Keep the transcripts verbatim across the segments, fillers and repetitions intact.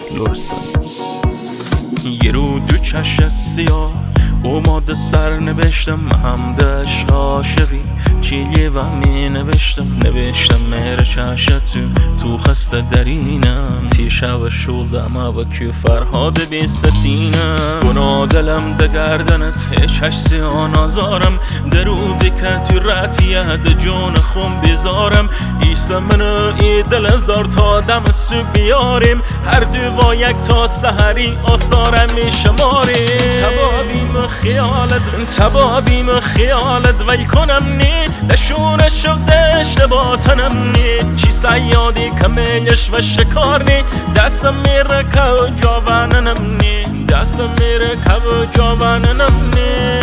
لرستانی. یه رو دو چشم سیاه اوماده سر نوشتم همده عشق عاشقی چیلیه و می نوشتم نوشتم میره چشم تو تو خسته درینم تی شب شوزم و که فرهاد بی ستینم گناه دلم ده گردنت هیچ هشتی آنازارم در روزی که تو رتیه ده جون خون بیزارم ایسته منو ای دل زار تا دم سو بیاریم هر دو با یک تا سحری آثارم می شماریم تبابیم خیالت تبابیم خیالت وی کنم نی لشون شده اشتباطنم نی چی سیادی کمیلش و شکار نی دستم میره که جواننم نی دستم میره که جواننم نی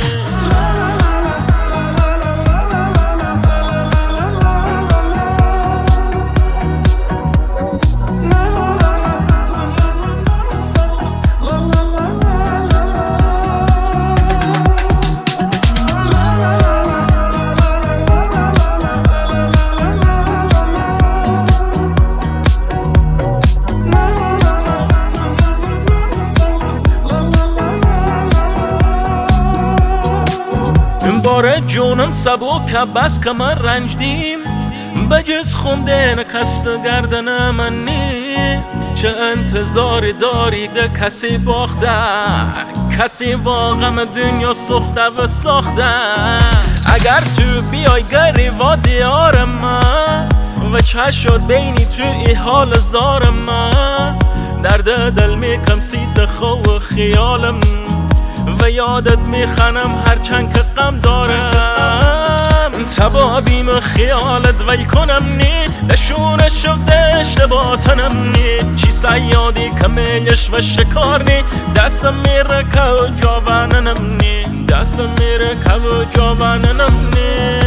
باره جونم سبوک بس که من رنجدیم بجز خونده نکست گردن من نی چه انتظاری داری ده کسی باخته کسی واقعا دنیا سخته و ساخته اگر تو بیای گریوا دیار من و چه شد بینی تو ای حال زار من درد دل میکم سیت خو خیالم و یادت میخنم هرچند که غم دارم تبابیم خیالت وی کنم نی لشون شده اشتباطنم نی چی سیادی کمیلش و شکار نی دستم میره که جواننم نی دستم میره که جواننم نی